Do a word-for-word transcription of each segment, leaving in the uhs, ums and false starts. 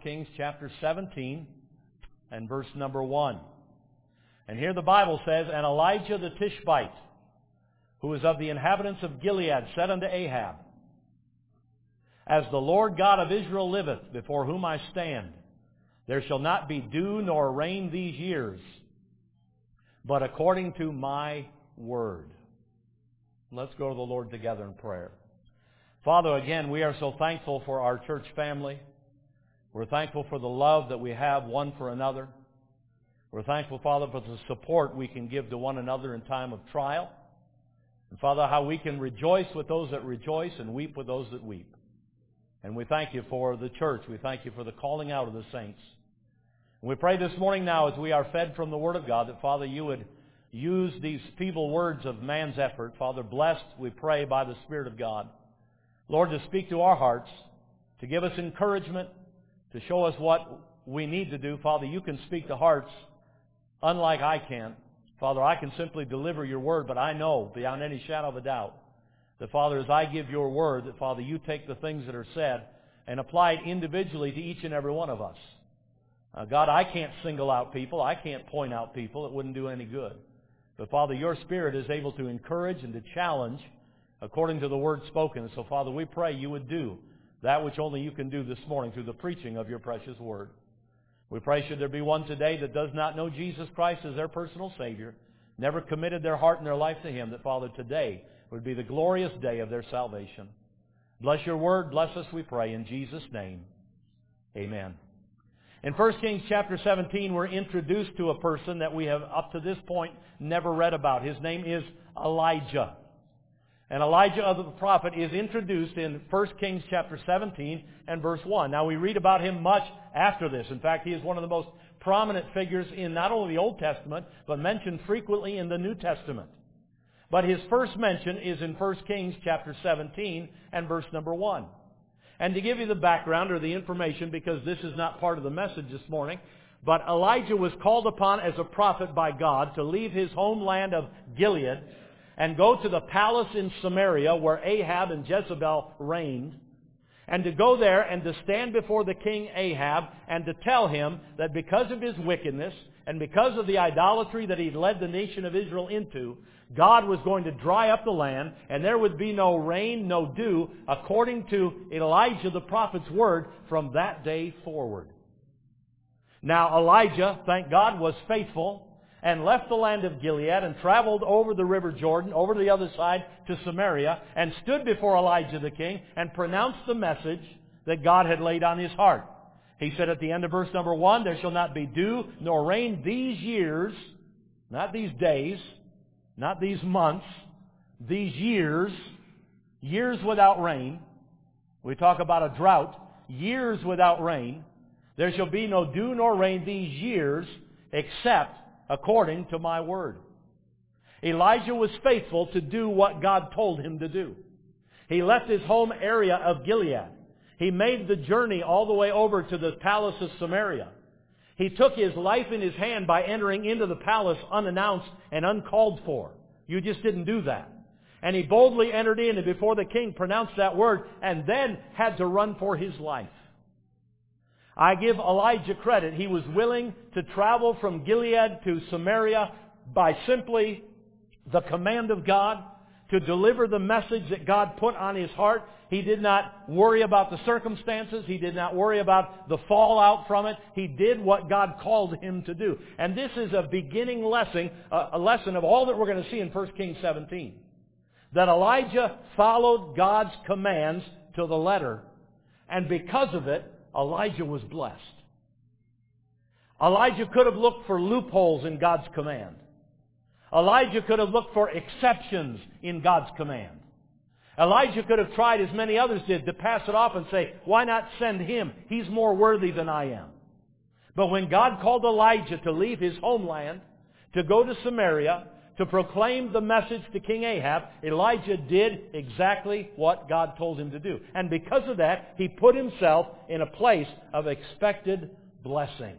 Kings chapter seventeen and verse number one. And here the Bible says, And Elijah the Tishbite, who is of the inhabitants of Gilead, said unto Ahab, As the Lord God of Israel liveth, before whom I stand, there shall not be dew nor rain these years, but according to my word. Let's go to the Lord together in prayer. Father, again, we are so thankful for our church family. We're thankful for the love that we have one for another. We're thankful, Father, for the support we can give to one another in time of trial. And Father, how we can rejoice with those that rejoice and weep with those that weep. And we thank you for the church. We thank you for the calling out of the saints. And we pray this morning now as we are fed from the Word of God that, Father, you would use these feeble words of man's effort. Father, blessed, we pray, by the Spirit of God. Lord, to speak to our hearts, to give us encouragement, to show us what we need to do. Father, you can speak to hearts unlike I can. Father, I can simply deliver your word, but I know beyond any shadow of a doubt that, Father, as I give your word, that, Father, you take the things that are said and apply it individually to each and every one of us. Uh, God, I can't single out people. I can't point out people. It wouldn't do any good. But, Father, your Spirit is able to encourage and to challenge according to the word spoken. And so, Father, we pray you would do that which only you can do this morning through the preaching of your precious word. We pray, should there be one today that does not know Jesus Christ as their personal Savior, never committed their heart and their life to Him, that, Father, today would be the glorious day of their salvation. Bless your word. Bless us, we pray, in Jesus' name. Amen. In First Kings chapter seventeen, we're introduced to a person that we have up to this point never read about. His name is Elijah. And Elijah of the prophet is introduced in First Kings chapter seventeen and verse one. Now we read about him much after this. In fact, he is one of the most prominent figures in not only the Old Testament, but mentioned frequently in the New Testament. But his first mention is in First Kings chapter seventeen and verse number one. And to give you the background or the information, because this is not part of the message this morning, but Elijah was called upon as a prophet by God to leave his homeland of Gilead and go to the palace in Samaria where Ahab and Jezebel reigned, and to go there and to stand before the king Ahab and to tell him that because of his wickedness and because of the idolatry that he'd led the nation of Israel into, God was going to dry up the land and there would be no rain, no dew, according to Elijah the prophet's word from that day forward. Now Elijah, thank God, was faithful and left the land of Gilead and traveled over the river Jordan, over to the other side to Samaria, and stood before Elijah the king and pronounced the message that God had laid on his heart. He said at the end of verse number one, There shall not be dew nor rain these years, not these days, not these months, these years, years without rain. We talk about a drought, years without rain. There shall be no dew nor rain these years, except according to my word. Elijah was faithful to do what God told him to do. He left his home area of Gilead. He made the journey all the way over to the palace of Samaria. He took his life in his hand by entering into the palace unannounced and uncalled for. You just didn't do that. And he boldly entered in and before the king pronounced that word and then had to run for his life. I give Elijah credit. He was willing to travel from Gilead to Samaria by simply the command of God to deliver the message that God put on his heart. He did not worry about the circumstances. He did not worry about the fallout from it. He did what God called him to do. And this is a beginning lesson, a lesson of all that we're going to see in First Kings seventeen. That Elijah followed God's commands to the letter. And because of it, Elijah was blessed. Elijah could have looked for loopholes in God's command. Elijah could have looked for exceptions in God's command. Elijah could have tried, as many others did, to pass it off and say, why not send him? He's more worthy than I am. But when God called Elijah to leave his homeland, to go to Samaria, to proclaim the message to King Ahab, Elijah did exactly what God told him to do. And because of that, he put himself in a place of expected blessing.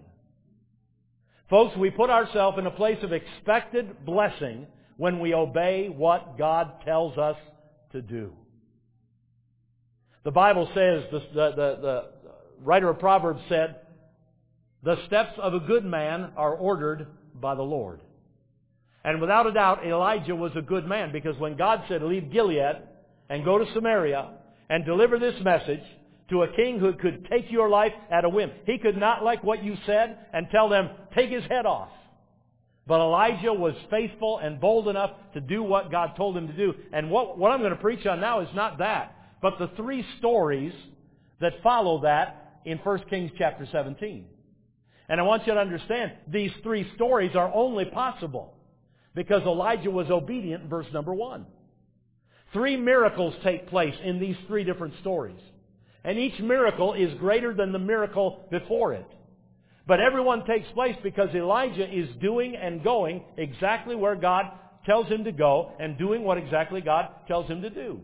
Folks, we put ourselves in a place of expected blessing when we obey what God tells us to do. The Bible says, the, the, the, writer of Proverbs said, "The steps of a good man are ordered by the Lord." And without a doubt, Elijah was a good man, because when God said, "Leave Gilead and go to Samaria and deliver this message to a king who could take your life at a whim," he could not like what you said and tell them, "Take his head off." But Elijah was faithful and bold enough to do what God told him to do. And what, what I'm going to preach on now is not that, but the three stories that follow that in First Kings chapter seventeen. And I want you to understand, these three stories are only possible because Elijah was obedient in verse number one. Three miracles take place in these three different stories. And each miracle is greater than the miracle before it. But everyone takes place because Elijah is doing and going exactly where God tells him to go and doing what exactly God tells him to do.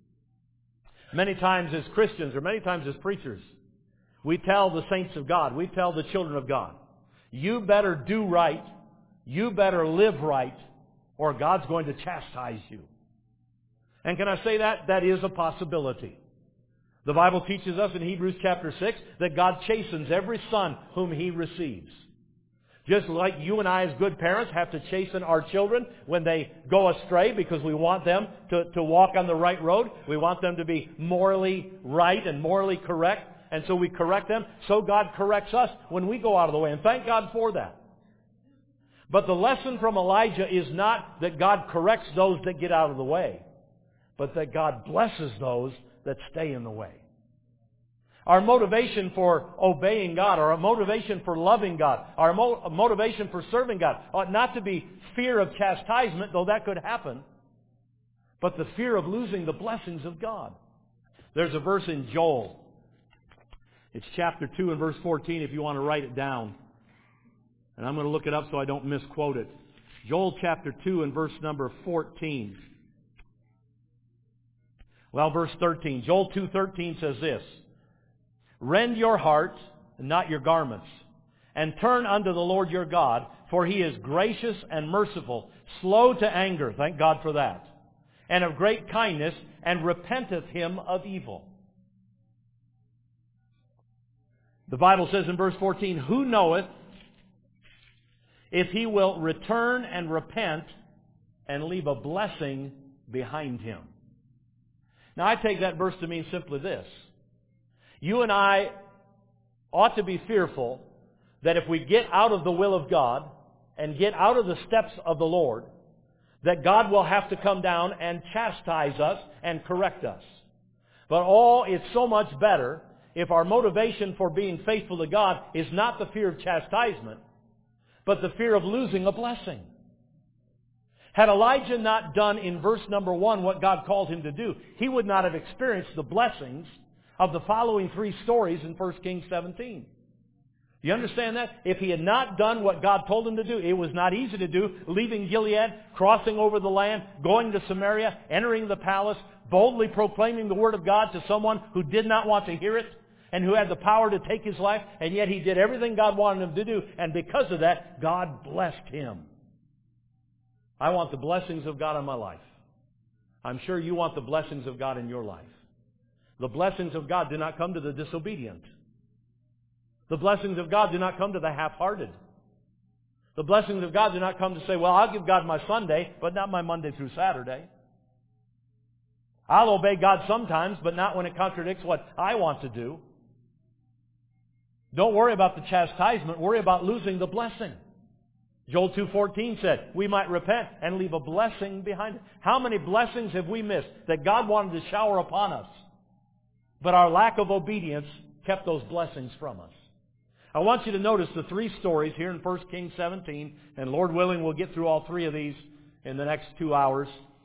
Many times as Christians, or many times as preachers, we tell the saints of God, we tell the children of God, you better do right, you better live right, or God's going to chastise you. And can I say that? That is a possibility. The Bible teaches us in Hebrews chapter six that God chastens every son whom He receives. Just like you and I as good parents have to chasten our children when they go astray because we want them to, to walk on the right road. We want them to be morally right and morally correct. And so we correct them. So God corrects us when we go out of the way. And thank God for that. But the lesson from Elijah is not that God corrects those that get out of the way, but that God blesses those that stay in the way. Our motivation for obeying God, our motivation for loving God, our mo- motivation for serving God ought not to be fear of chastisement, though that could happen, but the fear of losing the blessings of God. There's a verse in Joel. It's chapter two and verse fourteen if you want to write it down. And I'm going to look it up so I don't misquote it. Joel chapter two and verse number fourteen. Well, verse thirteen. Joel two thirteen says this: "Rend your heart, and not your garments, and turn unto the Lord your God, for He is gracious and merciful, slow to anger," thank God for that, "and of great kindness, and repenteth Him of evil." The Bible says in verse fourteen, "Who knoweth if He will return and repent and leave a blessing behind Him?" Now I take that verse to mean simply this. You and I ought to be fearful that if we get out of the will of God and get out of the steps of the Lord, that God will have to come down and chastise us and correct us. But oh, it's so much better if our motivation for being faithful to God is not the fear of chastisement, but the fear of losing a blessing. Had Elijah not done in verse number one what God called him to do, he would not have experienced the blessings of the following three stories in First Kings seventeen. You understand that? If he had not done what God told him to do, it was not easy to do, leaving Gilead, crossing over the land, going to Samaria, entering the palace, boldly proclaiming the Word of God to someone who did not want to hear it, and who had the power to take his life, and yet he did everything God wanted him to do, and because of that, God blessed him. I want the blessings of God in my life. I'm sure you want the blessings of God in your life. The blessings of God do not come to the disobedient. The blessings of God do not come to the half-hearted. The blessings of God do not come to say, well, I'll give God my Sunday, but not my Monday through Saturday. I'll obey God sometimes, but not when it contradicts what I want to do. Don't worry about the chastisement. Worry about losing the blessing. Joel two fourteen said, we might repent and leave a blessing behind it. How many blessings have we missed that God wanted to shower upon us, but our lack of obedience kept those blessings from us? I want you to notice the three stories here in First Kings seventeen, and Lord willing, we'll get through all three of these in the next two hours.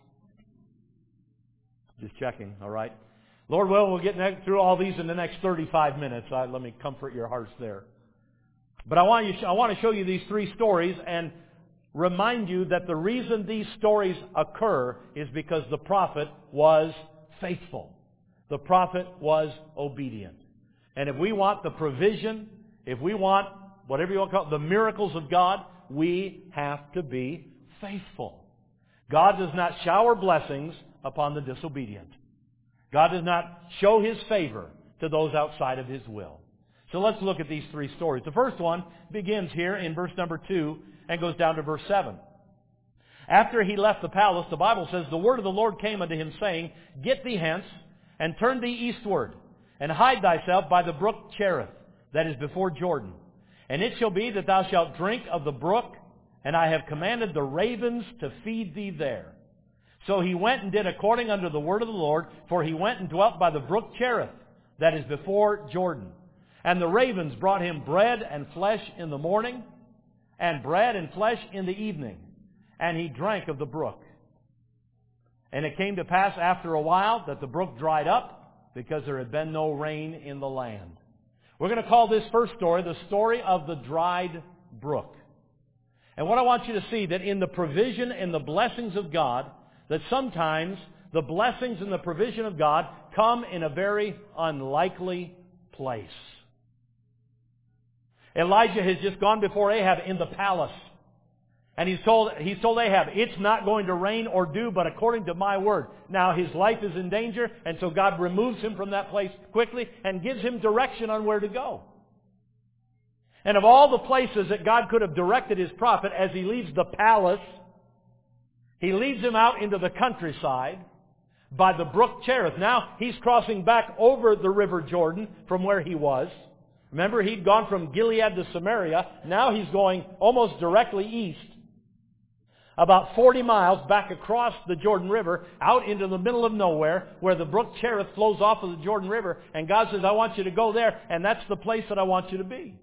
Just checking, all right? Lord willing, we'll get through all these in the next thirty-five minutes. Uh, let me comfort your hearts there. But I want, you, I want to show you these three stories and remind you that the reason these stories occur is because the prophet was faithful. The prophet was obedient. And if we want the provision, if we want whatever you want to call it, the miracles of God, we have to be faithful. God does not shower blessings upon the disobedient. God does not show His favor to those outside of His will. So let's look at these three stories. The first one begins here in verse number two and goes down to verse seven. After he left the palace, the Bible says, the word of the Lord came unto him, saying, Get thee hence, and turn thee eastward, and hide thyself by the brook Cherith, that is before Jordan. And it shall be that thou shalt drink of the brook, and I have commanded the ravens to feed thee there. So he went and did according unto the word of the Lord, for he went and dwelt by the brook Cherith, that is before Jordan. And the ravens brought him bread and flesh in the morning, and bread and flesh in the evening. And he drank of the brook. And it came to pass after a while that the brook dried up, because there had been no rain in the land. We're going to call this first story the story of the dried brook. And what I want you to see, that in the provision and the blessings of God, that sometimes the blessings and the provision of God come in a very unlikely place. Elijah has just gone before Ahab in the palace. And he's told, he's told Ahab, it's not going to rain or dew, but according to my word. Now his life is in danger, and so God removes him from that place quickly and gives him direction on where to go. And of all the places that God could have directed his prophet as he leaves the palace, he leads him out into the countryside by the brook Cherith. Now he's crossing back over the river Jordan from where he was. Remember, he'd gone from Gilead to Samaria. Now he's going almost directly east, about forty miles back across the Jordan River, out into the middle of nowhere, where the brook Cherith flows off of the Jordan River. And God says, I want you to go there, and that's the place that I want you to be.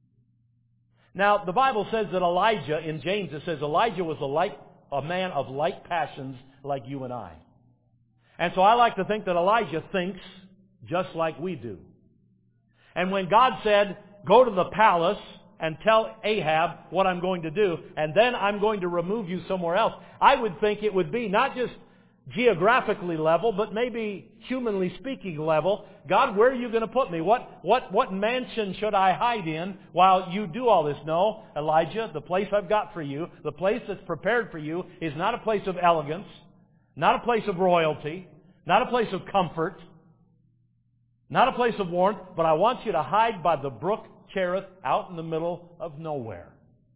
Now, the Bible says that Elijah, in James it says Elijah was a, light, a man of like passions like you and I. And so I like to think that Elijah thinks just like we do. And when God said, go to the palace and tell Ahab what I'm going to do, and then I'm going to remove you somewhere else, I would think it would be not just geographically level, but maybe humanly speaking level. God, where are you going to put me? What, what, what mansion should I hide in while you do all this? No, Elijah, the place I've got for you, the place that's prepared for you, is not a place of elegance, not a place of royalty, not a place of comfort, not a place of warmth, but I want you to hide by the brook Cherith out in the middle of nowhere.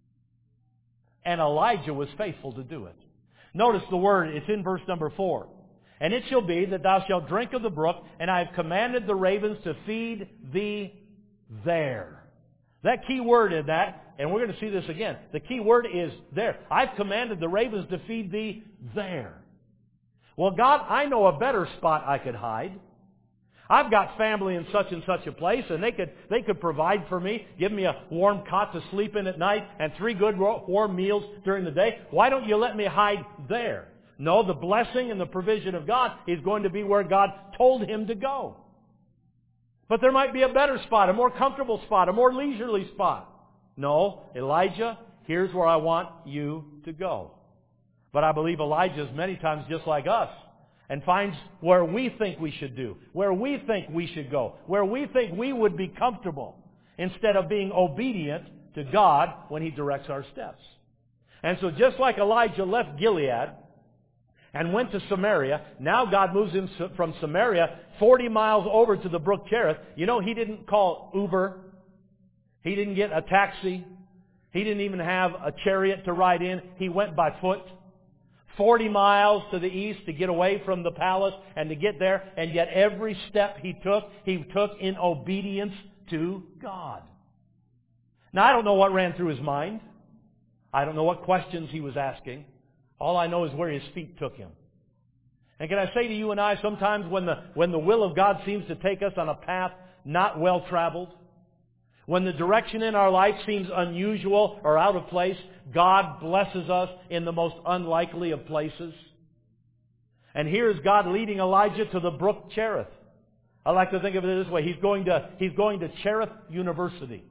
And Elijah was faithful to do it. Notice the word, it's in verse number four. And it shall be that thou shalt drink of the brook, and I have commanded the ravens to feed thee there. That key word in that, and we're going to see this again, the key word is there. I've commanded the ravens to feed thee there. Well, God, I know a better spot I could hide. I've got family in such and such a place, and they could they could provide for me, give me a warm cot to sleep in at night, and three good warm meals during the day. Why don't you let me hide there? No, the blessing and the provision of God is going to be where God told him to go. But there might be a better spot, a more comfortable spot, a more leisurely spot. No, Elijah, here's where I want you to go. But I believe Elijah is many times just like us, and finds where we think we should do, where we think we should go, where we think we would be comfortable, instead of being obedient to God when He directs our steps. And so just like Elijah left Gilead and went to Samaria, now God moves him from Samaria forty miles over to the brook Cherith. You know, he didn't call Uber. He didn't get a taxi. He didn't even have a chariot to ride in. He went by foot. Forty miles to the east to get away from the palace and to get there. And yet every step he took, he took in obedience to God. Now, I don't know what ran through his mind. I don't know what questions he was asking. All I know is where his feet took him. And can I say to you and I, sometimes when the, when the will of God seems to take us on a path not well traveled, when the direction in our life seems unusual or out of place, God blesses us in the most unlikely of places. And here is God leading Elijah to the brook Cherith. I like to think of it this way. He's going to, he's going to Cherith University.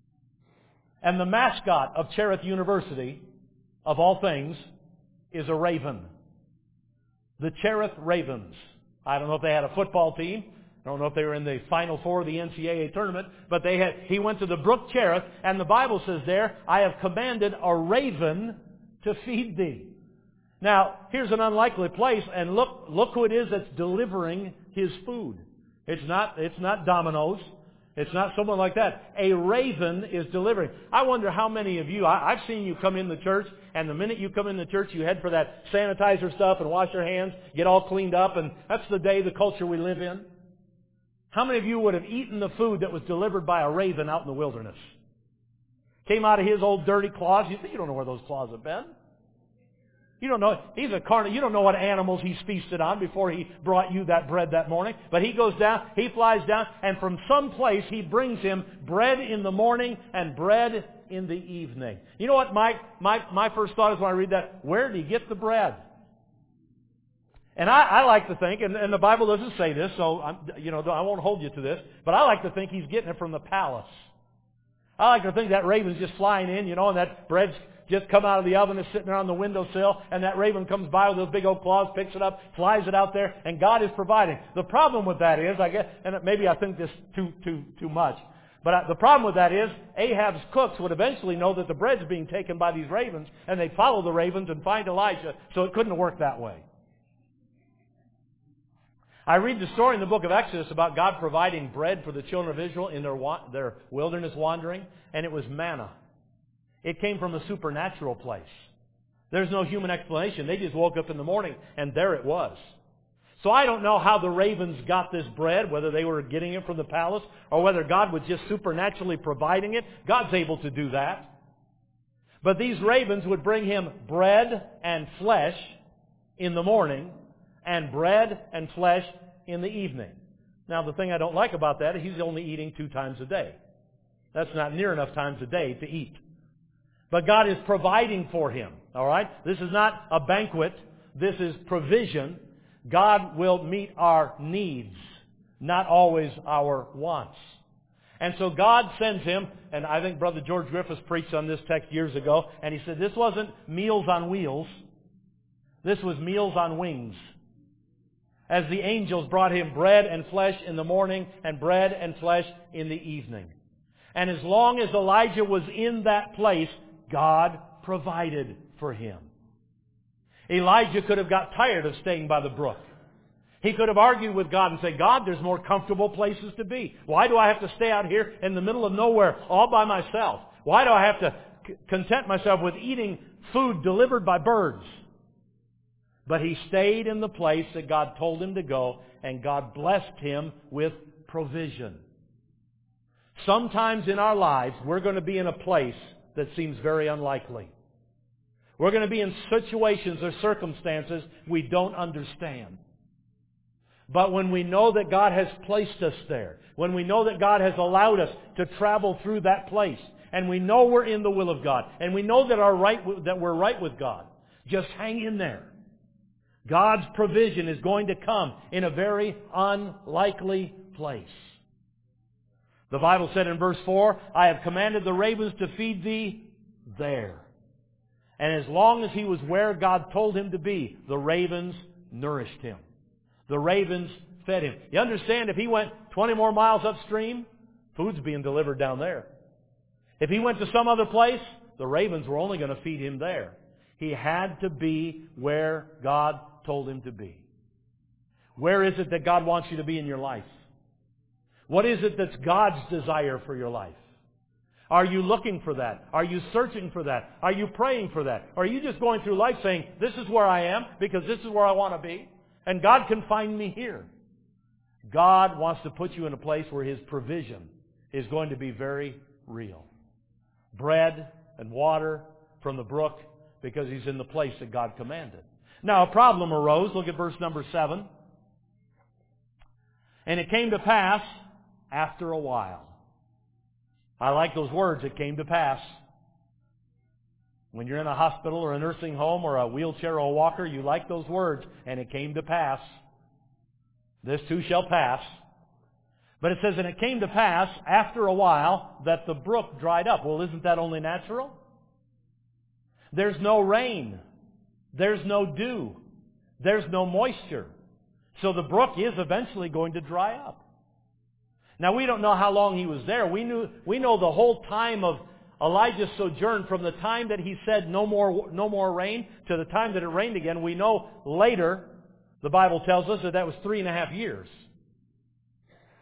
And the mascot of Cherith University, of all things, is a raven. The Cherith Ravens. I don't know if they had a football team. I don't know if they were in the Final Four of the N C double A tournament, but they had, he went to the brook Cherith, and the Bible says there, I have commanded a raven to feed thee. Now, here's an unlikely place, and look, look who it is that's delivering his food. It's not, it's not Domino's. It's not someone like that. A raven is delivering. I wonder how many of you, I, I've seen you come in the church, and the minute you come in the church, you head for that sanitizer stuff and wash your hands, get all cleaned up, and that's the day, the culture we live in. How many of you would have eaten the food that was delivered by a raven out in the wilderness? Came out of his old dirty claws. You, you don't know where those claws have been. You don't know. He's a carnivore. You don't know what animals he's feasted on before he brought you that bread that morning. But he goes down, he flies down, and from some place he brings him bread in the morning and bread in the evening. You know what my, my, my first thought is when I read that? Where did he get the bread? And I, I like to think, and, and the Bible doesn't say this, so I'm, you know, I won't hold you to this, but I like to think he's getting it from the palace. I like to think that raven's just flying in, you know, and that bread's just come out of the oven, is sitting there on the windowsill, and that raven comes by with those big old claws, picks it up, flies it out there, and God is providing. The problem with that is, I guess, and maybe I think this too too too much, but I, the problem with that is, Ahab's cooks would eventually know that the bread's being taken by these ravens, and they'd follow the ravens and find Elijah, so it couldn't have worked that way. I read the story in the book of Exodus about God providing bread for the children of Israel in their wa- their wilderness wandering, and it was manna. It came from a supernatural place. There's no human explanation. They just woke up in the morning, and there it was. So I don't know how the ravens got this bread, whether they were getting it from the palace, or whether God was just supernaturally providing it. God's able to do that. But these ravens would bring him bread and flesh in the morning, and bread and flesh in the evening. Now, the thing I don't like about that is he's only eating two times a day. That's not near enough times a day to eat. But God is providing for him. All right? This is not a banquet. This is provision. God will meet our needs, not always our wants. And so God sends him, and I think Brother George Griffiths preached on this text years ago, and he said this wasn't meals on wheels. This was meals on wings. As the angels brought him bread and flesh in the morning and bread and flesh in the evening. And as long as Elijah was in that place, God provided for him. Elijah could have got tired of staying by the brook. He could have argued with God and said, God, there's more comfortable places to be. Why do I have to stay out here in the middle of nowhere all by myself? Why do I have to c- content myself with eating food delivered by birds? But he stayed in the place that God told him to go, and God blessed him with provision. Sometimes in our lives, we're going to be in a place that seems very unlikely. We're going to be in situations or circumstances we don't understand. But when we know that God has placed us there, when we know that God has allowed us to travel through that place, and we know we're in the will of God, and we know that, our right, that we're right with God, just hang in there. God's provision is going to come in a very unlikely place. The Bible said in verse four, I have commanded the ravens to feed thee there. And as long as he was where God told him to be, the ravens nourished him. The ravens fed him. You understand, if he went twenty more miles upstream, food's being delivered down there. If he went to some other place, the ravens were only going to feed him there. He had to be where God told him to be. Where is it that God wants you to be in your life? What is it that's God's desire for your life? Are you looking for that? Are you searching for that? Are you praying for that? Or are you just going through life saying, this is where I am because this is where I want to be, and God can find me here? God wants to put you in a place where His provision is going to be very real. Bread and water from the brook, because He's in the place that God commanded. Now a problem arose. Look at verse number seven. And it came to pass after a while. I like those words, it came to pass. When you're in a hospital or a nursing home or a wheelchair or a walker, you like those words, and it came to pass. This too shall pass. But it says, and it came to pass after a while that the brook dried up. Well, isn't that only natural? There's no rain. There's no dew. There's no moisture. So the brook is eventually going to dry up. Now, we don't know how long he was there. We knew, we know the whole time of Elijah's sojourn, from the time that he said no more, no more rain to the time that it rained again. We know later, the Bible tells us that that was three and a half years.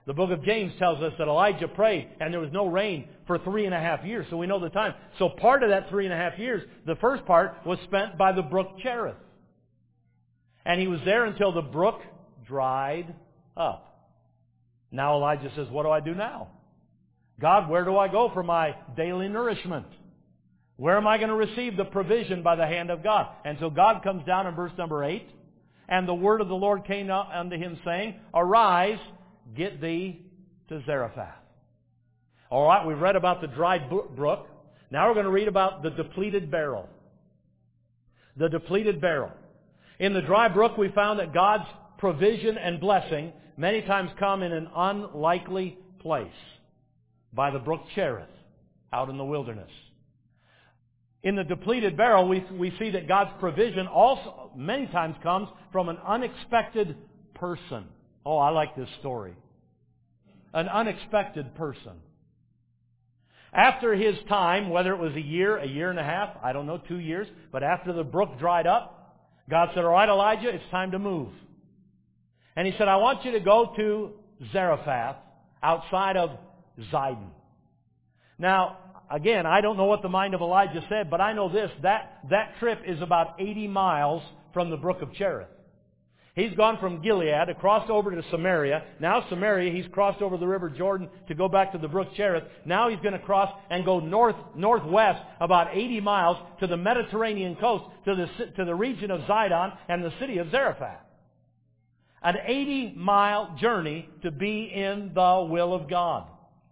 The book of James tells us that Elijah prayed and there was no rain for three and a half years. So we know the time. So part of that three and a half years, the first part was spent by the brook Cherith. And he was there until the brook dried up. Now Elijah says, what do I do now? God, where do I go for my daily nourishment? Where am I going to receive the provision by the hand of God? And so God comes down in verse number eight. And the word of the Lord came unto him, saying, Arise, get thee to Zarephath. All right, we've read about the dried brook. Now we're going to read about the depleted barrel. The depleted barrel. In the dry brook, we found that God's provision and blessing many times come in an unlikely place. By the brook Cherith, out in the wilderness. In the depleted barrel, we, we see that God's provision also many times comes from an unexpected person. Oh, I like this story. An unexpected person. After his time, whether it was a year, a year and a half, I don't know, two years, but after the brook dried up, God said, all right, Elijah, it's time to move. And He said, I want you to go to Zarephath, outside of Zidon. Now, again, I don't know what the mind of Elijah said, but I know this, that, that trip is about eighty miles from the brook of Cherith. He's gone from Gilead, crossed over to Samaria. Now Samaria, he's crossed over the river Jordan to go back to the brook Cherith. Now he's going to cross and go north, northwest about eighty miles to the Mediterranean coast, to the, to the region of Zidon and the city of Zarephath. An eighty mile journey to be in the will of God.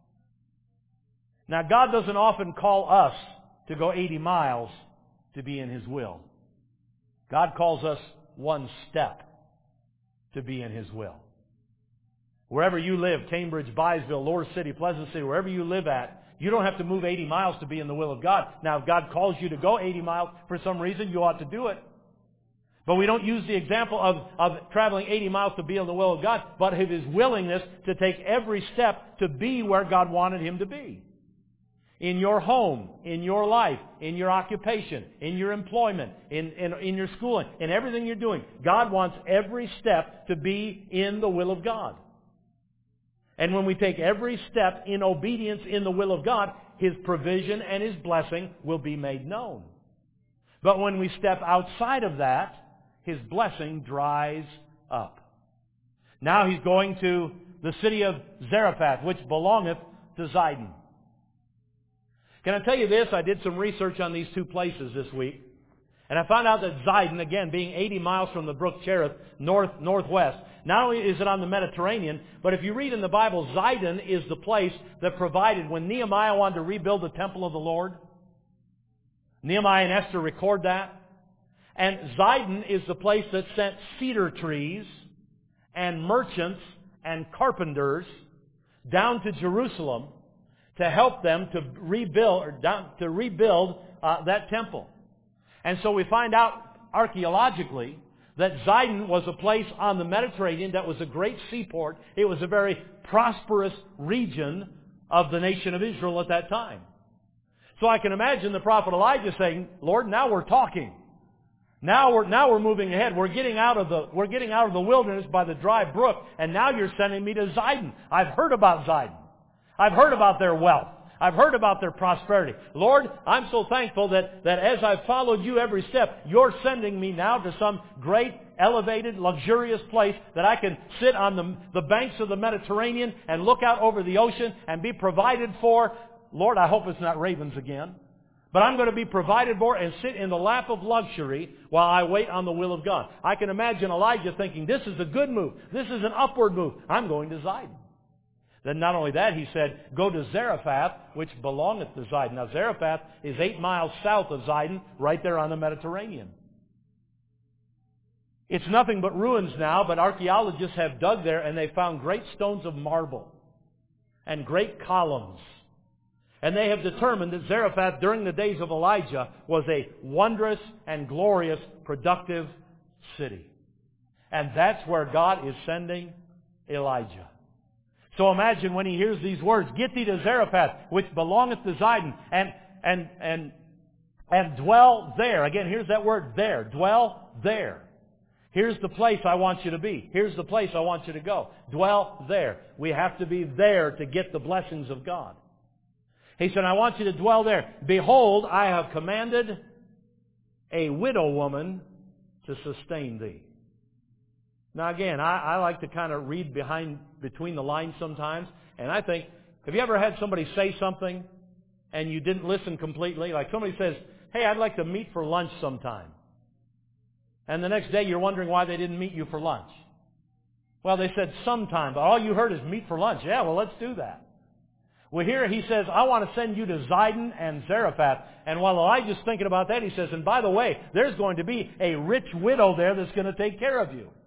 Now, God doesn't often call us to go eighty miles to be in His will. God calls us one step to be in His will. Wherever you live, Cambridge, Byesville, Lower City, Pleasant City, wherever you live at, you don't have to move eighty miles to be in the will of God. Now, if God calls you to go eighty miles for some reason, you ought to do it. But we don't use the example of, of traveling eighty miles to be in the will of God, but of His willingness to take every step to be where God wanted Him to be. In your home, in your life, in your occupation, in your employment, in, in, in your schooling, in everything you're doing. God wants every step to be in the will of God. And when we take every step in obedience in the will of God, His provision and His blessing will be made known. But when we step outside of that, His blessing dries up. Now He's going to the city of Zarephath, which belongeth to Zidon. Can I tell you this? I did some research on these two places this week. And I found out that Zidon, again, being eighty miles from the brook Cherith, north, northwest, not only is it on the Mediterranean, but if you read in the Bible, Zidon is the place that provided, when Nehemiah wanted to rebuild the temple of the Lord, Nehemiah and Esther record that. And Zidon is the place that sent cedar trees and merchants and carpenters down to Jerusalem to help them to rebuild or down, to rebuild uh, that temple. And so we find out archaeologically that Zidon was a place on the Mediterranean that was a great seaport. It was a very prosperous region of the nation of Israel at that time. So I can imagine the prophet Elijah saying, Lord, now we're talking. Now we're, now we're moving ahead. We're getting out of the, we're getting out of the wilderness by the dry brook, and now you're sending me to Zidon. I've heard about Zidon. I've heard about their wealth. I've heard about their prosperity. Lord, I'm so thankful that, that as I've followed you every step, you're sending me now to some great, elevated, luxurious place that I can sit on the, the banks of the Mediterranean and look out over the ocean and be provided for. Lord, I hope it's not ravens again. But I'm going to be provided for and sit in the lap of luxury while I wait on the will of God. I can imagine Elijah thinking, this is a good move. This is an upward move. I'm going to Zidon. Then not only that, he said, go to Zarephath, which belongeth to Zidon. Now Zarephath is eight miles south of Zidon, right there on the Mediterranean. It's nothing but ruins now, but archaeologists have dug there and they found great stones of marble and great columns. And they have determined that Zarephath during the days of Elijah was a wondrous and glorious, productive city. And that's where God is sending Elijah. So imagine when he hears these words, get thee to Zarephath, which belongeth to Zidon, and, and, and, and dwell there. Again, here's that word there. Dwell there. Here's the place I want you to be. Here's the place I want you to go. Dwell there. We have to be there to get the blessings of God. He said, I want you to dwell there. Behold, I have commanded a widow woman to sustain thee. Now again, I, I like to kind of read behind between the lines sometimes, and I think, have you ever had somebody say something and you didn't listen completely? Like somebody says, hey, I'd like to meet for lunch sometime. And the next day you're wondering why they didn't meet you for lunch. Well, they said sometime, but all you heard is meet for lunch. Yeah, well, let's do that. Well, here he says, I want to send you to Zidon and Zarephath. And while Elijah's thinking about that, he says, and by the way, there's going to be a rich widow there that's going to take care of you.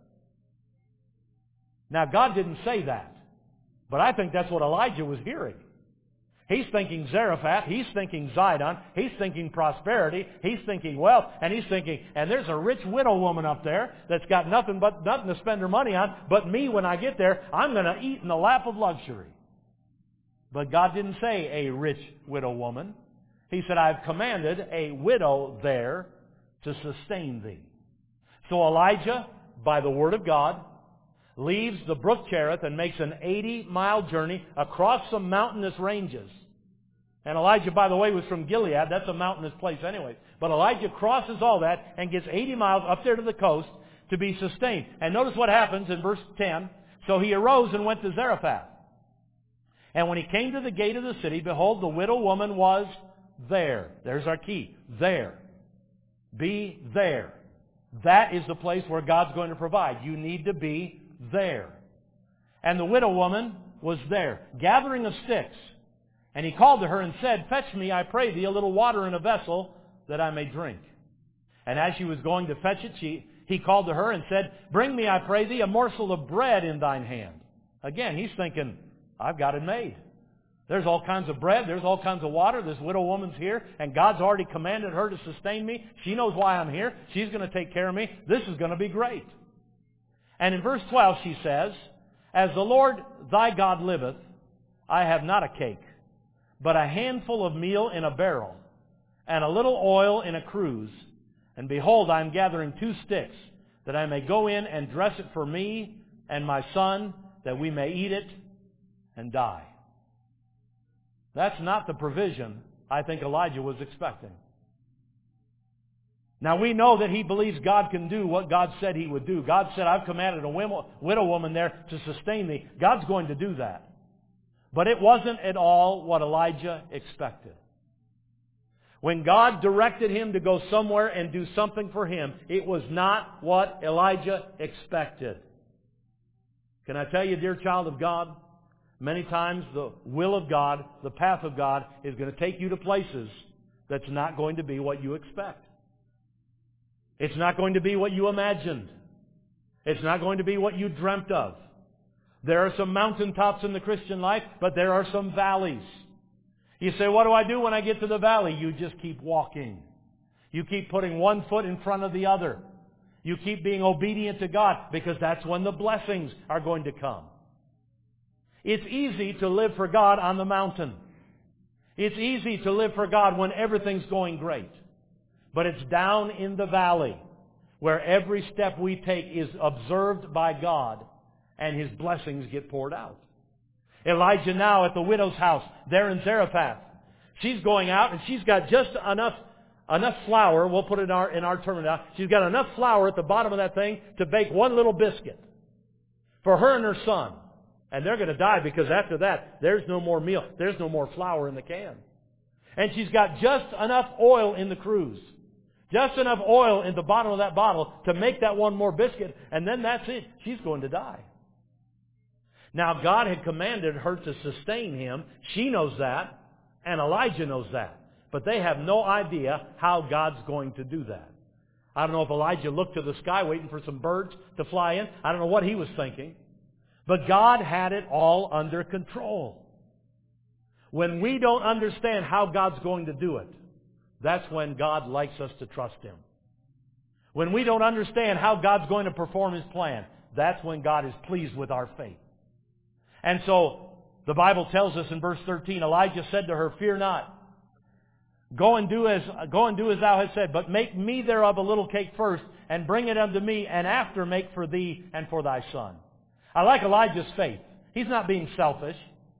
Now, God didn't say that, but I think that's what Elijah was hearing. He's thinking Zarephath, he's thinking Zidon, he's thinking prosperity, he's thinking wealth, and he's thinking, and there's a rich widow woman up there that's got nothing but nothing to spend her money on, but me, when I get there, I'm going to eat in the lap of luxury. But God didn't say a rich widow woman. He said, I've commanded a widow there to sustain thee. So Elijah, by the word of God, leaves the brook Cherith and makes an eighty-mile journey across some mountainous ranges. And Elijah, by the way, was from Gilead. That's a mountainous place anyway. But Elijah crosses all that and gets eighty miles up there to the coast to be sustained. And notice what happens in verse ten. So he arose and went to Zarephath. And when he came to the gate of the city, behold, the widow woman was there. There's our key. There. Be there. That is the place where God's going to provide. You need to be there. And the widow woman was there, gathering of sticks. And he called to her and said, fetch me, I pray thee, a little water in a vessel, that I may drink. And as she was going to fetch it, she, he called to her and said, bring me, I pray thee, a morsel of bread in thine hand. Again, he's thinking, I've got it made. There's all kinds of bread. There's all kinds of water. This widow woman's here, and God's already commanded her to sustain me. She knows why I'm here. She's going to take care of me. This is going to be great. And in verse twelve she says, as the Lord thy God liveth, I have not a cake, but a handful of meal in a barrel, and a little oil in a cruse. And behold, I am gathering two sticks, that I may go in and dress it for me and my son, that we may eat it and die. That's not the provision I think Elijah was expecting. Now we know that he believes God can do what God said he would do. God said, I've commanded a widow woman there to sustain thee. God's going to do that. But it wasn't at all what Elijah expected. When God directed him to go somewhere and do something for him, it was not what Elijah expected. Can I tell you, dear child of God, many times the will of God, the path of God, is going to take you to places that's not going to be what you expect. It's not going to be what you imagined. It's not going to be what you dreamt of. There are some mountaintops in the Christian life, but there are some valleys. You say, what do I do when I get to the valley? You just keep walking. You keep putting one foot in front of the other. You keep being obedient to God, because that's when the blessings are going to come. It's easy to live for God on the mountain. It's easy to live for God when everything's going great. But it's down in the valley where every step we take is observed by God and His blessings get poured out. Elijah now at the widow's house there in Zarephath. She's going out and she's got just enough enough flour, we'll put it in our, in our terminology. She's got enough flour at the bottom of that thing to bake one little biscuit for her and her son. And they're going to die, because after that, there's no more meal. There's no more flour in the can. And she's got just enough oil in the cruse. Just enough oil in the bottom of that bottle to make that one more biscuit. And then that's it. She's going to die. Now, God had commanded her to sustain him. She knows that. And Elijah knows that. But they have no idea how God's going to do that. I don't know if Elijah looked to the sky waiting for some birds to fly in. I don't know what he was thinking. But God had it all under control. When we don't understand how God's going to do it, that's when God likes us to trust Him. When we don't understand how God's going to perform His plan, that's when God is pleased with our faith. And so, the Bible tells us in verse thirteen, Elijah said to her, fear not. Go and do as go and do as thou hast said, but make me thereof a little cake first, and bring it unto me, and after make for thee and for thy son. I like Elijah's faith. He's not being selfish.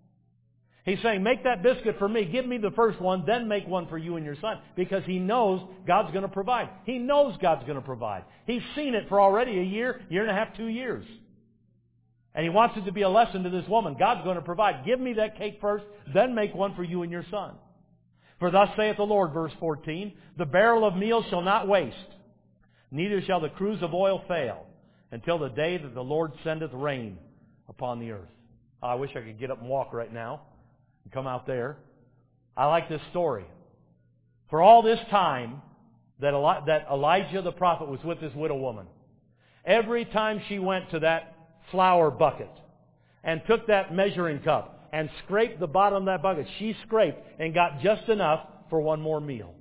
He's saying, make that biscuit for me. Give me the first one, then make one for you and your son. Because he knows God's going to provide. He knows God's going to provide. He's seen it for already a year, year and a half, two years. And he wants it to be a lesson to this woman. God's going to provide. Give me that cake first, then make one for you and your son. For thus saith the Lord, verse fourteen, the barrel of meal shall not waste, neither shall the cruse of oil fail, until the day that the Lord sendeth rain upon the earth. Oh, I wish I could get up and walk right now and come out there. I like this story. For all this time that Eli- that Elijah the prophet was with this widow woman, every time she went to that flour bucket and took that measuring cup and scraped the bottom of that bucket, she scraped and got just enough for one more meal.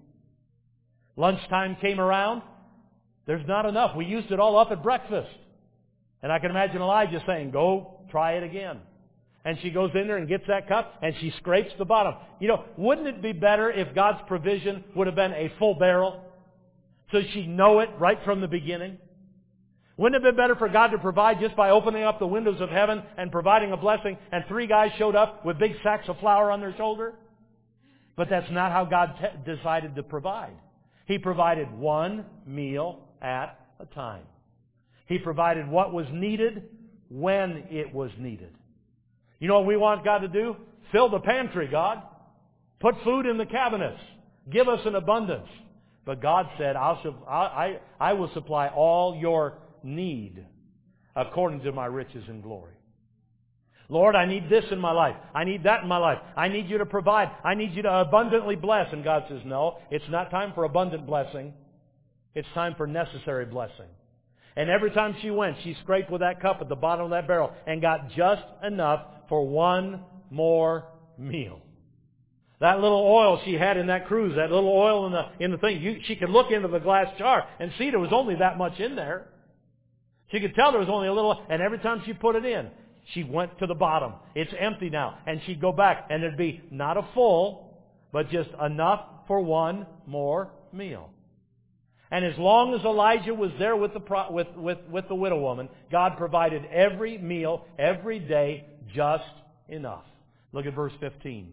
Lunchtime came around. There's not enough. We used it all up at breakfast. And I can imagine Elijah saying, go try it again. And she goes in there and gets that cup and she scrapes the bottom. You know, wouldn't it be better if God's provision would have been a full barrel? So she'd know it right from the beginning? Wouldn't it have been better for God to provide just by opening up the windows of heaven and providing a blessing, and three guys showed up with big sacks of flour on their shoulder? But that's not how God te- decided to provide. He provided one meal at a time. He provided what was needed when it was needed. You know what we want God to do? Fill the pantry, God. Put food in the cabinets. Give us an abundance. But God said, I'll, I, I will supply all your need according to my riches and glory. Lord, I need this in my life. I need that in my life. I need you to provide. I need you to abundantly bless. And God says, no, it's not time for abundant blessing. It's time for necessary blessing. And every time she went, she scraped with that cup at the bottom of that barrel and got just enough for one more meal. That little oil she had in that cruse, that little oil in the in the thing, you, she could look into the glass jar and see there was only that much in there. She could tell there was only a little, and every time she put it in, she went to the bottom. It's empty now. And she'd go back, and there'd be not a full, but just enough for one more meal. And as long as Elijah was there with the, pro, with, with, with the widow woman, God provided every meal, every day, just enough. Look at verse fifteen.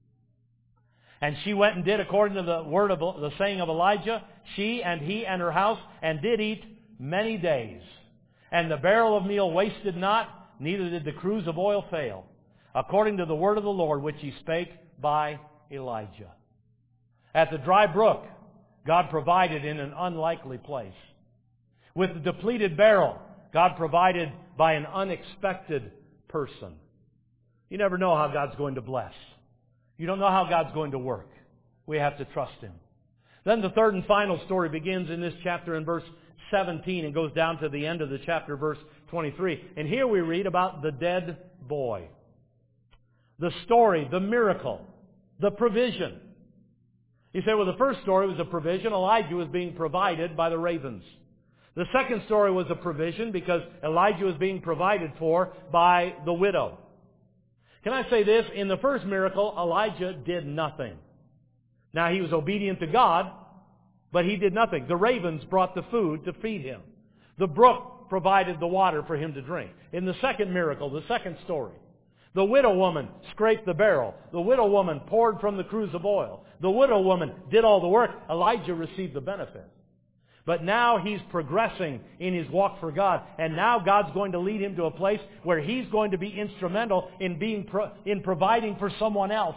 And she went and did according to the word of the saying of Elijah, she and he and her house, and did eat many days. And the barrel of meal wasted not, neither did the cruse of oil fail, according to the word of the Lord which he spake by Elijah. At the dry brook, God provided in an unlikely place. With the depleted barrel, God provided by an unexpected person. You never know how God's going to bless. You don't know how God's going to work. We have to trust Him. Then the third and final story begins in this chapter in verse seventeen and goes down to the end of the chapter, verse twenty-three. And here we read about the dead boy. The story, the miracle, the provision. You say, well, the first story was a provision. Elijah was being provided by the ravens. The second story was a provision because Elijah was being provided for by the widow. Can I say this? In the first miracle, Elijah did nothing. Now, he was obedient to God, but he did nothing. The ravens brought the food to feed him. The brook provided the water for him to drink. In the second miracle, the second story, the widow woman scraped the barrel. The widow woman poured from the cruse of oil. The widow woman did all the work. Elijah received the benefit. But now he's progressing in his walk for God. And now God's going to lead him to a place where he's going to be instrumental in being pro- in providing for someone else.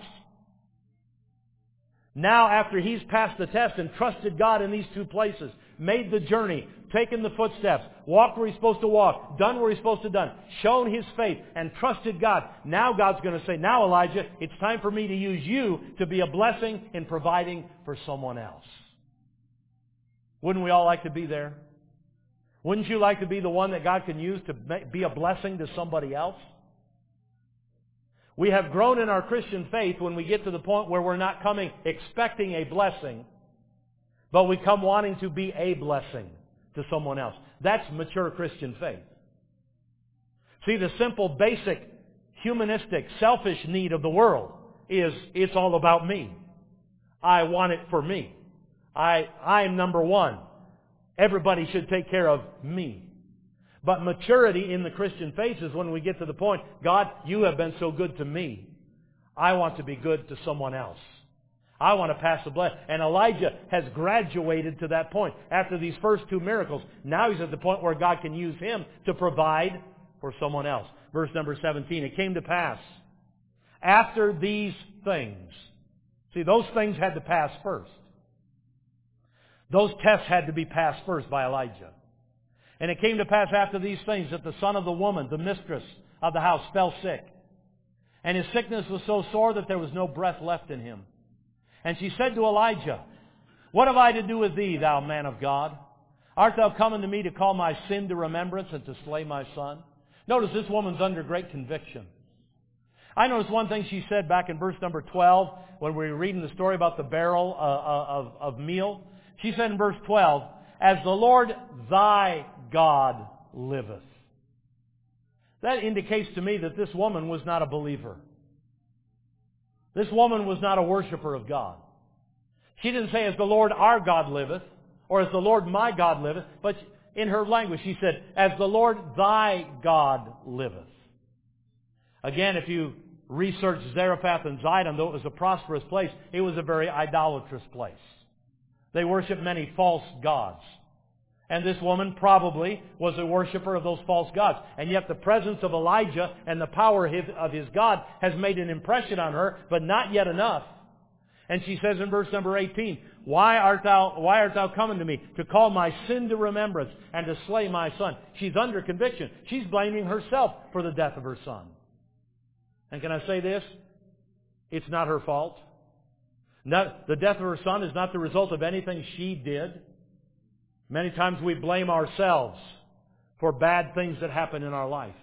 Now, after he's passed the test and trusted God in these two places, made the journey, taken the footsteps, walked where he's supposed to walk, done where he's supposed to done, shown his faith, and trusted God, now God's going to say, now Elijah, it's time for me to use you to be a blessing in providing for someone else. Wouldn't we all like to be there? Wouldn't you like to be the one that God can use to be a blessing to somebody else? We have grown in our Christian faith when we get to the point where we're not coming expecting a blessing, but we come wanting to be a blessing to someone else. That's mature Christian faith. See, the simple, basic, humanistic, selfish need of the world is, it's all about me. I want it for me. I, I'm number one. Everybody should take care of me. But maturity in the Christian faith is when we get to the point, God, you have been so good to me. I want to be good to someone else. I want to pass the blessing. And Elijah has graduated to that point. After these first two miracles, now he's at the point where God can use him to provide for someone else. Verse number seventeen, it came to pass after these things. See, those things had to pass first. Those tests had to be passed first by Elijah. And it came to pass after these things that the son of the woman, the mistress of the house, fell sick. And his sickness was so sore that there was no breath left in him. And she said to Elijah, What have I to do with thee, thou man of God? Art thou come unto me to call my sin to remembrance and to slay my son? Notice this woman's under great conviction. I noticed one thing she said back in verse number twelve when we were reading the story about the barrel uh, of, of meal. She said in verse twelve, As the Lord thy God liveth. That indicates to me that this woman was not a believer. This woman was not a worshiper of God. She didn't say, As the Lord our God liveth, or As the Lord my God liveth, but in her language she said, As the Lord thy God liveth. Again, if you research Zarephath and Zidon, though it was a prosperous place, it was a very idolatrous place. They worshiped many false gods. And this woman probably was a worshiper of those false gods. And yet the presence of Elijah and the power of his God has made an impression on her, but not yet enough. And she says in verse number eighteen, Why art thou, why art thou coming to me? To call my sin to remembrance and to slay my son. She's under conviction. She's blaming herself for the death of her son. And can I say this? It's not her fault. Not, the death of her son is not the result of anything she did. Many times we blame ourselves for bad things that happen in our life.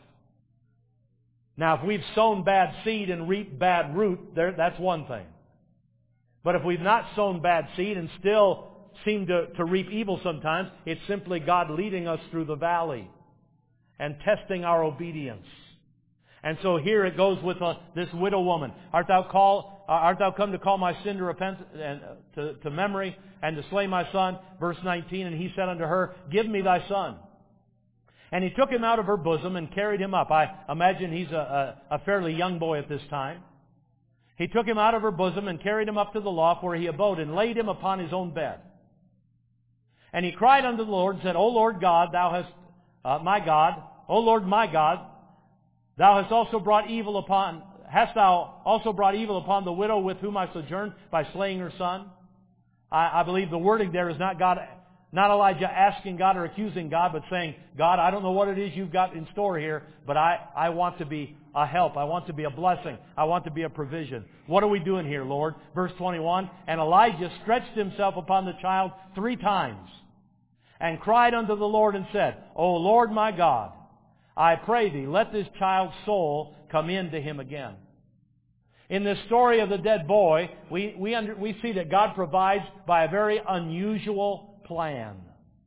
Now, if we've sown bad seed and reaped bad root, there, that's one thing. But if we've not sown bad seed and still seem to, to reap evil sometimes, it's simply God leading us through the valley and testing our obedience. And so here it goes with uh, this widow woman. Art thou call, uh, art thou come to call my sin to repent and uh, to, to memory and to slay my son? Verse nineteen, and he said unto her, Give me thy son. And he took him out of her bosom and carried him up. I imagine he's a, a, a fairly young boy at this time. He took him out of her bosom and carried him up to the loft where he abode and laid him upon his own bed. And he cried unto the Lord and said, O Lord God, thou hast, uh, my God, O Lord my God, Thou hast also brought evil upon, hast thou also brought evil upon the widow with whom I sojourned by slaying her son? I, I believe the wording there is not God, not Elijah asking God or accusing God, but saying, God, I don't know what it is you've got in store here, but I, I want to be a help. I want to be a blessing. I want to be a provision. What are we doing here, Lord? Verse twenty-one, and Elijah stretched himself upon the child three times and cried unto the Lord and said, O Lord my God, I pray thee, let this child's soul come into him again. In this story of the dead boy, we, we, under, we see that God provides by a very unusual plan.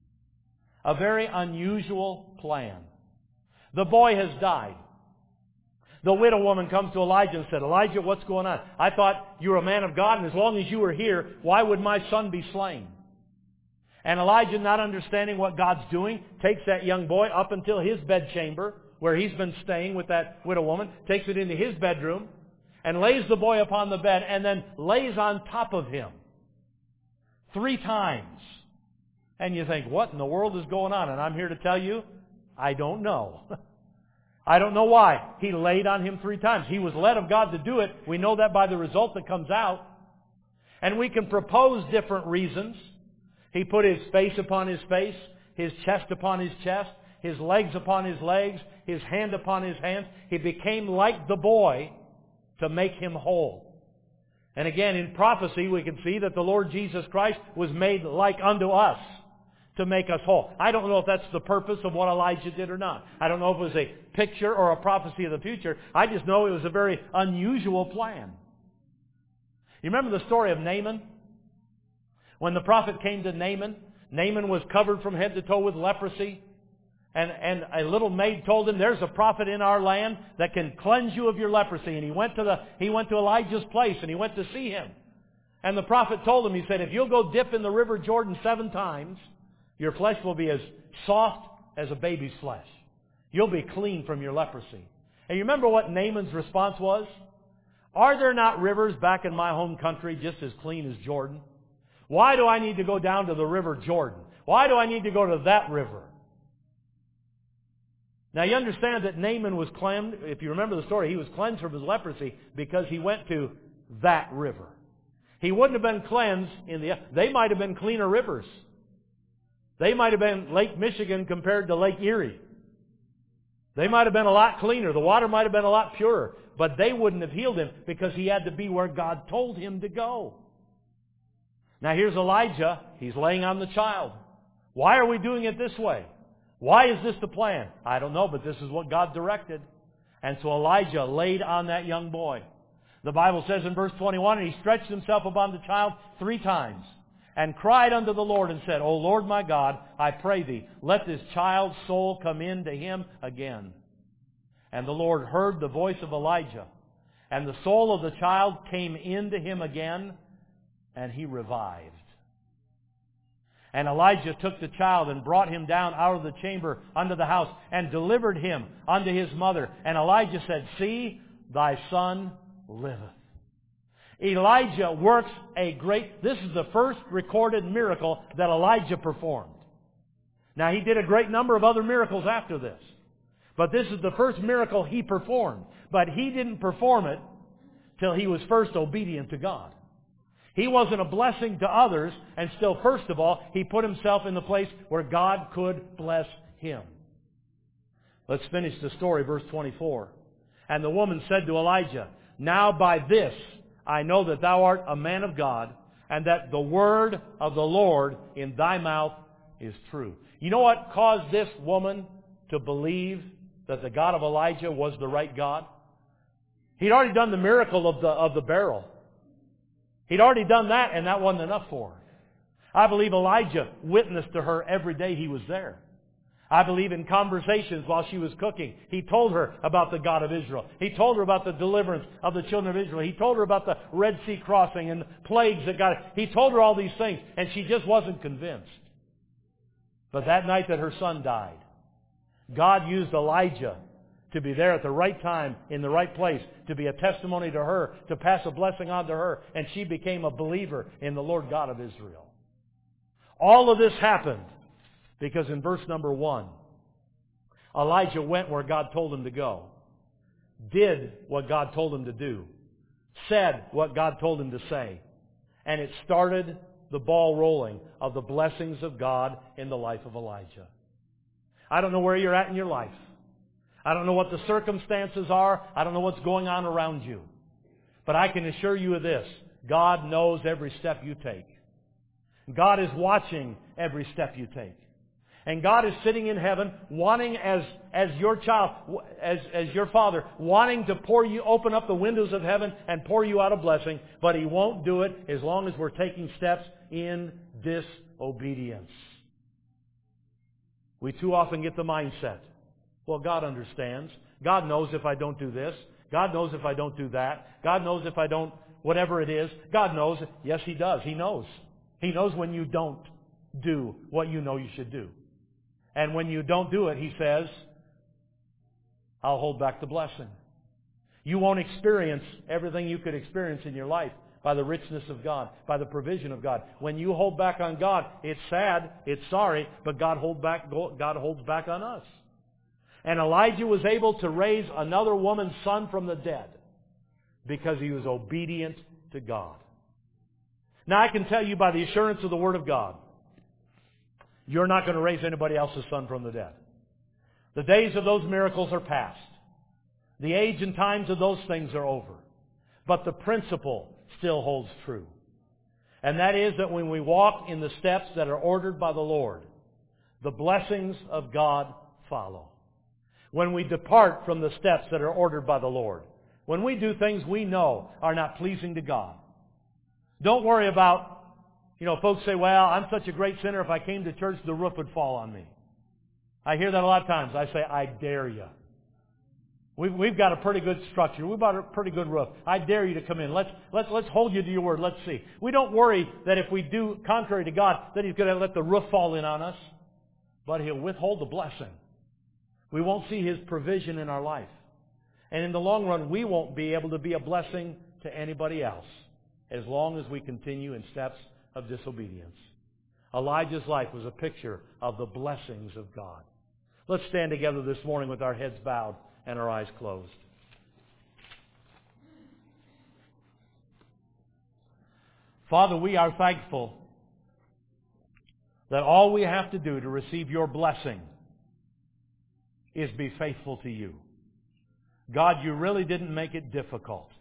A very unusual plan. The boy has died. The widow woman comes to Elijah and said, Elijah, what's going on? I thought you were a man of God, and as long as you were here, why would my son be slain? And Elijah, not understanding what God's doing, takes that young boy up until his bedchamber, where he's been staying with that widow woman, takes it into his bedroom, and lays the boy upon the bed, and then lays on top of him three times. And you think, what in the world is going on? And I'm here to tell you, I don't know. I don't know why. He laid on him three times. He was led of God to do it. We know that by the result that comes out. And we can propose different reasons. He put his face upon his face, his chest upon his chest, his legs upon his legs, his hand upon his hands. He became like the boy to make him whole. And again, in prophecy, we can see that the Lord Jesus Christ was made like unto us to make us whole. I don't know if that's the purpose of what Elijah did or not. I don't know if it was a picture or a prophecy of the future. I just know it was a very unusual plan. You remember the story of Naaman? When the prophet came to Naaman, Naaman was covered from head to toe with leprosy. And, and a little maid told him, there's a prophet in our land that can cleanse you of your leprosy. And he went to the, he went to Elijah's place and he went to see him. And the prophet told him, he said, if you'll go dip in the river Jordan seven times, your flesh will be as soft as a baby's flesh. You'll be clean from your leprosy. And you remember what Naaman's response was? Are there not rivers back in my home country just as clean as Jordan? Why do I need to go down to the river Jordan? Why do I need to go to that river? Now you understand that Naaman was cleansed, if you remember the story, he was cleansed from his leprosy because he went to that river. He wouldn't have been cleansed in the... They might have been cleaner rivers. They might have been Lake Michigan compared to Lake Erie. They might have been a lot cleaner. The water might have been a lot purer. But they wouldn't have healed him because he had to be where God told him to go. Now here's Elijah. He's laying on the child. Why are we doing it this way? Why is this the plan? I don't know, but this is what God directed. And so Elijah laid on that young boy. The Bible says in verse twenty-one, and he stretched himself upon the child three times and cried unto the Lord and said, O Lord my God, I pray thee, let this child's soul come into him again. And the Lord heard the voice of Elijah, and the soul of the child came into him again, and he revived. And Elijah took the child and brought him down out of the chamber unto the house and delivered him unto his mother. And Elijah said, See, thy son liveth. Elijah works a great... This is the first recorded miracle that Elijah performed. Now, he did a great number of other miracles after this. But this is the first miracle he performed. But he didn't perform it till he was first obedient to God. He wasn't a blessing to others, and still, first of all, he put himself in the place where God could bless him. Let's finish the story, verse twenty-four. And the woman said to Elijah, Now by this I know that thou art a man of God, and that the word of the Lord in thy mouth is true. You know what caused this woman to believe that the God of Elijah was the right God? He'd already done the miracle of the, of the barrel. He'd already done that, and that wasn't enough for her. I believe Elijah witnessed to her every day he was there. I believe in conversations while she was cooking, he told her about the God of Israel. He told her about the deliverance of the children of Israel. He told her about the Red Sea crossing and the plagues that got it. He told her all these things, and she just wasn't convinced. But that night that her son died, God used Elijah to be there at the right time, in the right place, to be a testimony to her, to pass a blessing on to her, and she became a believer in the Lord God of Israel. All of this happened because in verse number one, Elijah went where God told him to go, did what God told him to do, said what God told him to say, and it started the ball rolling of the blessings of God in the life of Elijah. I don't know where you're at in your life. I don't know what the circumstances are. I don't know what's going on around you. But I can assure you of this. God knows every step you take. God is watching every step you take. And God is sitting in heaven wanting as, as your child, as, as your father, wanting to pour you, open up the windows of heaven and pour you out a blessing. But He won't do it as long as we're taking steps in disobedience. We too often get the mindset, well, God understands. God knows if I don't do this. God knows if I don't do that. God knows if I don't, whatever it is. God knows. Yes, He does. He knows. He knows when you don't do what you know you should do. And when you don't do it, He says, I'll hold back the blessing. You won't experience everything you could experience in your life by the richness of God, by the provision of God. When you hold back on God, it's sad, it's sorry, but God hold back, God holds back on us. And Elijah was able to raise another woman's son from the dead because he was obedient to God. Now I can tell you by the assurance of the Word of God, you're not going to raise anybody else's son from the dead. The days of those miracles are past. The age and times of those things are over. But the principle still holds true. And that is that when we walk in the steps that are ordered by the Lord, the blessings of God follow. When we depart from the steps that are ordered by the Lord, when we do things we know are not pleasing to God, don't worry about, you know, folks say, well, I'm such a great sinner, if I came to church, the roof would fall on me. I hear that a lot of times. I say, I dare you. We've, we've got a pretty good structure. We've got a pretty good roof. I dare you to come in. Let's, let's, let's hold you to your word. Let's see. We don't worry that if we do contrary to God, that He's going to let the roof fall in on us. But He'll withhold the blessing. We won't see His provision in our life. And in the long run, we won't be able to be a blessing to anybody else as long as we continue in steps of disobedience. Elijah's life was a picture of the blessings of God. Let's stand together this morning with our heads bowed and our eyes closed. Father, we are thankful that all we have to do to receive your blessing is be faithful to you. God, you really didn't make it difficult.